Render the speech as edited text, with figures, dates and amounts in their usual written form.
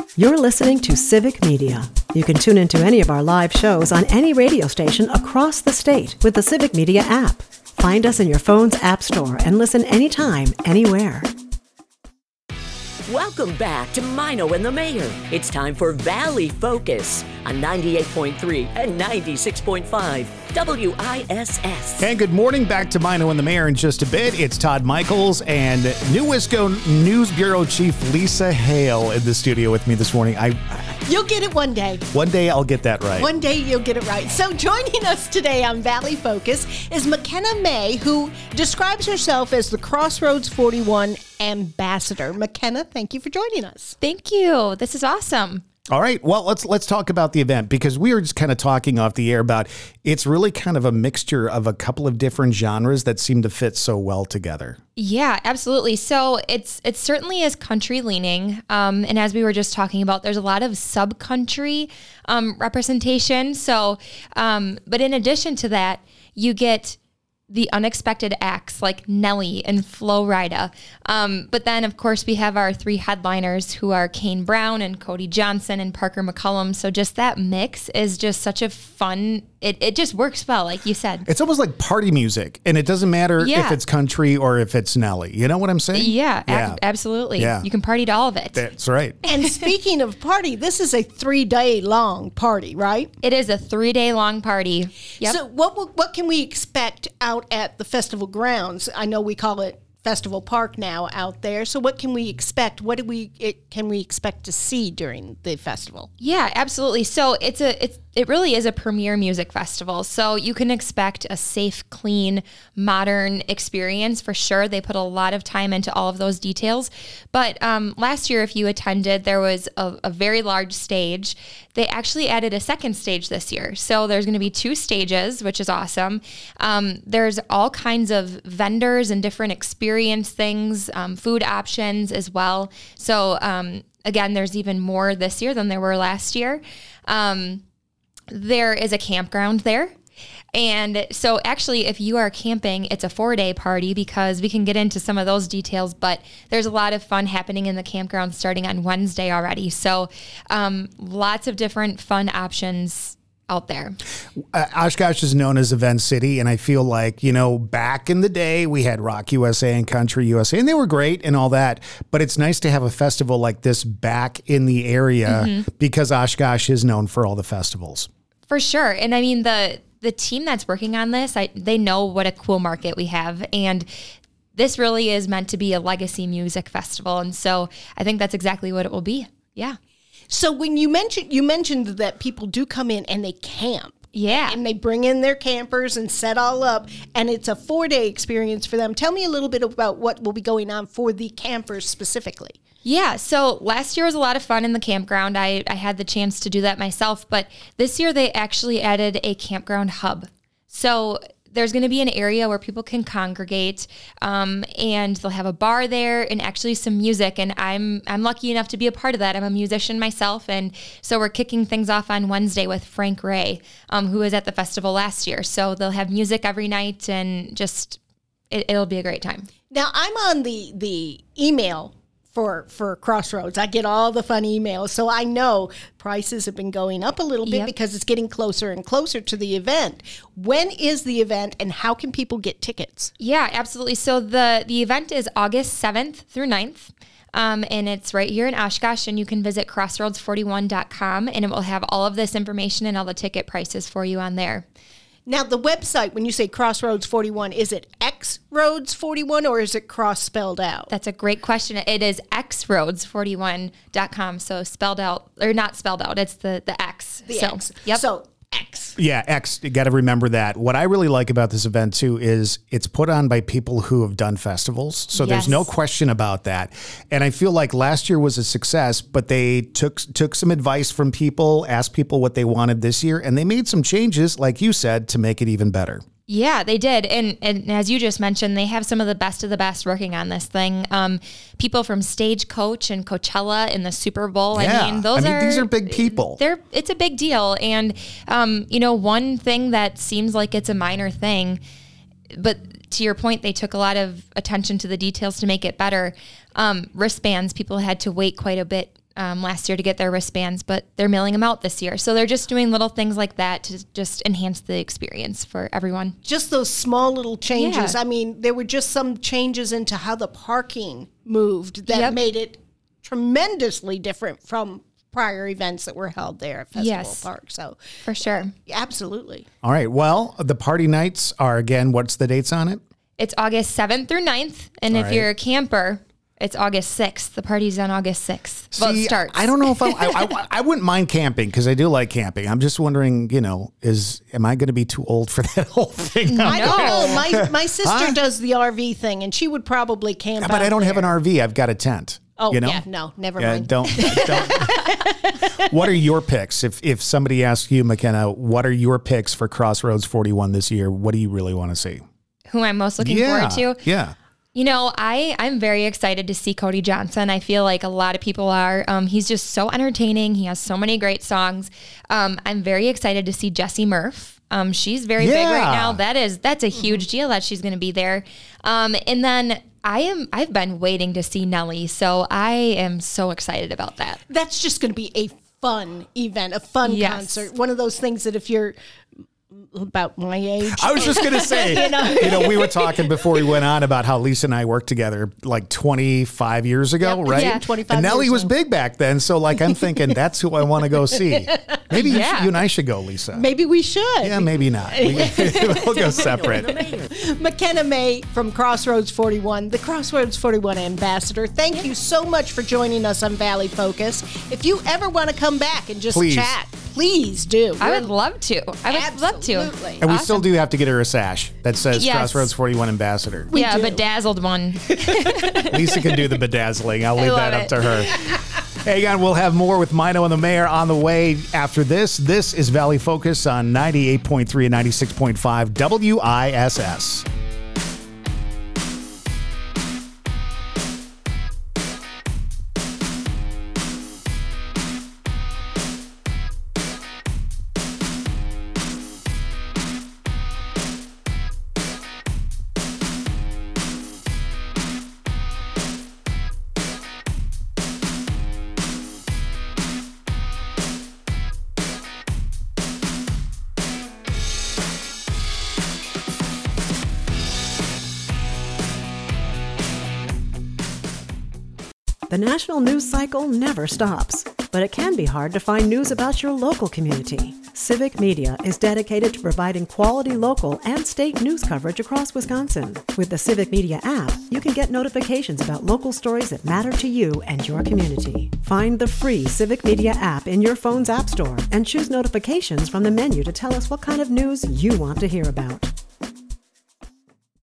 You're listening to Civic Media. You can tune into any of our live shows on any radio station across the state with the Civic Media app. Find us in your phone's app store and listen anytime, anywhere. Welcome back to Mino and the Mayor. It's time for Valley Focus on 98.3 and 96.5 WISS. And good morning, back to Mino and the Mayor in just a bit. It's Todd Michaels and New Wisco News Bureau Chief Lisa Hale in the studio with me this morning. You'll get it one day. One day I'll get that right. One day you'll get it right. So joining us today on Valley Focus is McKenna May, who describes herself as the Crossroads 41 ambassador. McKenna, thank you for joining us. Thank you. This is awesome. All right. Well, let's talk about the event, because we were just kind of talking off the air about it's really kind of a mixture of a couple of different genres that seem to fit so well together. Yeah, absolutely. So it certainly is country leaning. And as we were just talking about, there's a lot of sub-country representation. So, but in addition to that, you get the unexpected acts like Nelly and Flo Rida. But then, of course, we have our three headliners who are Kane Brown and Cody Johnson and Parker McCullum. So just that mix is just such a fun, it just works well, like you said. It's almost like party music, and it doesn't matter if it's country or if it's Nelly. You know what I'm saying? Yeah. Absolutely. Yeah. You can party to all of it. That's right. And speaking of party, this is a 3-day long party, right? It is a 3-day long party. Yep. So what can we expect out at the festival grounds? I know we call it Festival Park now out there. So what can we expect? What can we expect to see during the festival? Yeah, absolutely. So it really is a premier music festival. So you can expect a safe, clean, modern experience for sure. They put a lot of time into all of those details. But last year, if you attended, there was a very large stage. They actually added a second stage this year. So there's going to be 2 stages, which is awesome. There's all kinds of vendors and different experience things, food options as well. So again, there's even more this year than there were last year. There is a campground there. And so actually, if you are camping, it's a 4-day party, because we can get into some of those details, but there's a lot of fun happening in the campground starting on Wednesday already. So lots of different fun options out there. Oshkosh is known as Event City, and I feel like, back in the day, we had Rock USA and Country USA, and they were great and all that, but it's nice to have a festival like this back in the area, because Oshkosh is known for all the festivals. For sure. And I mean, the team that's working on this, they know what a cool market we have, and this really is meant to be a legacy music festival, and so I think that's exactly what it will be. Yeah. So when you mentioned that people do come in and they camp. Yeah. And they bring in their campers and set all up, and it's a 4-day experience for them. Tell me a little bit about what will be going on for the campers specifically. Yeah, so last year was a lot of fun in the campground. I had the chance to do that myself, but this year they actually added a campground hub. So there's going to be an area where people can congregate, and they'll have a bar there and actually some music. And I'm lucky enough to be a part of that. I'm a musician myself, and so we're kicking things off on Wednesday with Frank Ray, who was at the festival last year. So they'll have music every night, and just it'll be a great time. Now I'm on the email for Crossroads. I get all the fun emails, so I know prices have been going up a little bit because it's getting closer and closer to the event. When is the event, and how can people get tickets? Yeah, absolutely. So the event is August 7th through 9th. And it's right here in Oshkosh, and you can visit crossroads41.com, and it will have all of this information and all the ticket prices for you on there. Now, the website, when you say Crossroads 41, is it X-Roads 41 or is it cross spelled out? That's a great question. It is xroads41.com. So spelled out, or not spelled out, it's the X. The X. Yep. So X. Yeah, X. You got to remember that. What I really like about this event, too, is it's put on by people who have done festivals. So there's no question about that. And I feel like last year was a success, but they took some advice from people, asked people what they wanted this year, and they made some changes, like you said, to make it even better. Yeah, they did. And as you just mentioned, they have some of the best working on this thing. People from Stagecoach and Coachella and the Super Bowl. Yeah. I mean, these are big people. It's a big deal. And, one thing that seems like it's a minor thing, but to your point, they took a lot of attention to the details to make it better. Wristbands, people had to wait quite a bit last year to get their wristbands, but they're mailing them out this year. So they're just doing little things like that to just enhance the experience for everyone. Just those small little changes. Yeah. I mean, there were just some changes into how the parking moved that made it tremendously different from prior events that were held there at Festival Park. So for sure. Absolutely. All right. Well, the party nights are, again, what's the dates on it? It's August 7th through 9th. And if you're a camper, it's August 6th. The party's on August 6th. Well, it starts. I don't know if I wouldn't mind camping because I do like camping. I'm just wondering, am I going to be too old for that whole thing? I don't know. My sister does the RV thing, and she would probably camp out but I don't there. have an RV. I've got a tent. Oh, yeah, no, never mind. Don't. What are your picks? If somebody asks you, McKenna, what are your picks for Crossroads 41 this year? What do you really want to see? Who I'm most looking forward to? Yeah. I'm very excited to see Cody Johnson. I feel like a lot of people are. He's just so entertaining. He has so many great songs. I'm very excited to see Jessie Murph. She's very big right now. That's a huge deal that she's going to be there. And then I've been waiting to see Nelly, so I am so excited about that. That's just going to be a fun event, a fun concert. One of those things that if you're about my age. I was just going to say, we were talking before we went on about how Lisa and I worked together like 25 years ago, right? Yeah, 25 and Nelly years was big back then. So I'm thinking that's who I want to go see. Maybe you and I should go, Lisa. Maybe we should. Yeah, maybe not. We'll go separate. McKenna May from Crossroads 41, the Crossroads 41 ambassador. Thank you so much for joining us on Valley Focus. If you ever want to come back and just chat, please do. I would love to. And we still do have to get her a sash that says Crossroads 41 ambassador. We do. Bedazzled one. Lisa can do the bedazzling. I'll leave that up to her. Hey, again, we'll have more with Mino and the Mayor on the way after this. This is Valley Focus on 98.3 and 96.5 WISS. The national news cycle never stops, but it can be hard to find news about your local community. Civic Media is dedicated to providing quality local and state news coverage across Wisconsin. With the Civic Media app, you can get notifications about local stories that matter to you and your community. Find the free Civic Media app in your phone's app store and choose notifications from the menu to tell us what kind of news you want to hear about.